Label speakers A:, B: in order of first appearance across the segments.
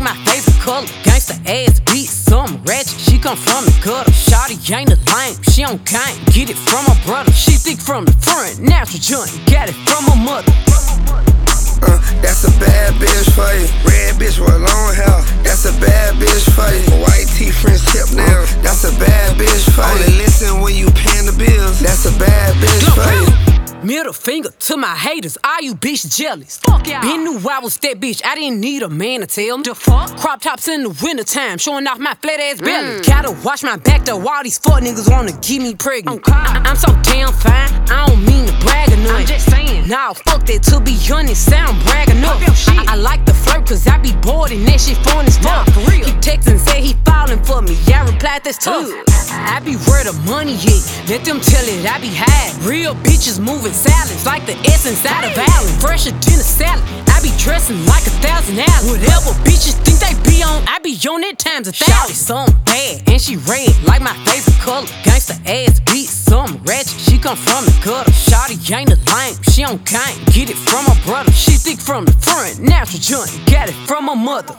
A: my favorite color. Gangsta ass beat, some ratchet. She come from the gutter. Shawty ain't a lame, she on kind. Get it from her brother. She thick from the front, natural joint. Got it from her mother.
B: That's a bad bitch for you. Red bitch with long hair. That's a bad bitch for you. White tee, French tip nails. That's a bad bitch for you. Only listen when you paying the bills. That's a bad bitch for you.
A: Middle finger to my haters, all you bitches jealous. Fuck y'all. Been knew I was that bitch, I didn't need a man to tell me. The fuck? Crop tops in the wintertime, showing off my flat ass belly. Gotta watch my back though, all these fuck niggas wanna get me pregnant. I'm so damn fine, I don't mean to brag or nothing. I'm just saying. Nah, fuck that, to be honest, sound brag enough. I like the flirt, cause I be bored and that shit fun as fuck. For real. He textin' say he falling for me, I replied that's tough. I be where the money is, let them tell it I be high. Real bitches moving salads like the S inside of Allen. Fresher than a salad, I be dressing like 1,000 Allen. Whatever bitches think they be on, I be on it times 1,000. Shawty something bad, and she red like my favorite color. Gangsta ass beat, something ratchet. She come from the gutter. Shawty ain't a lame, she on kind. Get it from her brother. She thick from the front, natural joint. Got it from her mother.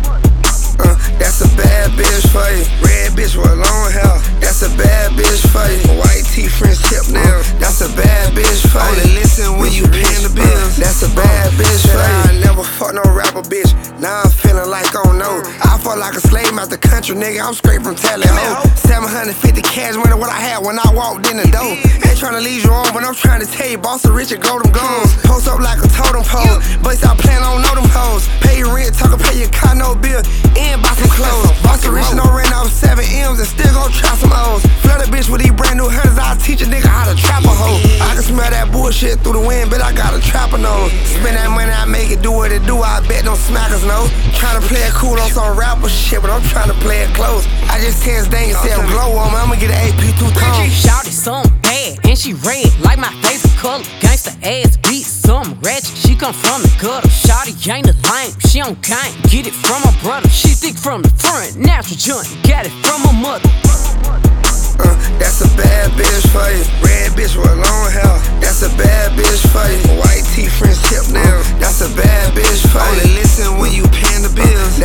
B: That's a bad bitch for you. Red bitch with long hair. That's a bad bitch for you. White tee, French tip nails. That's a bad bitch for you. Only listen when you paying the bills. That's a bad bitch for you. I never fuck no rapper bitch. Now I'm feeling like I don't know. I fought like a slave out the country, nigga. I'm straight from Tally Ho. 750 cash money what I had when I walked in the door. Ain't tryna lead you on, but I'm trying to tell you, boss of rich and go them goons. Post up like a totem pole, but stop playing on know them hoes. Pay your rent, talk, pay your car, no bill. And buy some clothes. Boss of rich, no rent off 7 M's and still gon' try some O's. Flood a bitch with these brand new hunters, I'll teach a nigga how to trap a hoe. I can smell that bullshit through the wind, but I got a trapper nose. Spend that money, I make it do what it do. I bet them smackers know. Tryna play it cool on some rapper shit, but I'm tryna play it close. I just text Dang and said I'm glow on me, I'ma get an AP 2 tones.
A: Shawty something bad, and she red like my favorite color. Gangsta ass beat, something ratchet. She come from the gutter. Shawty ain't a lame, she on kind. Get it from her brother. She thick from the front, natural joint. Got it from her mother.
B: That's a bad bitch for you. Red bitch with long hair. That's a bad bitch for you. White tee, French tip nails. That's a bad bitch for you. Only listen when you paying the bills.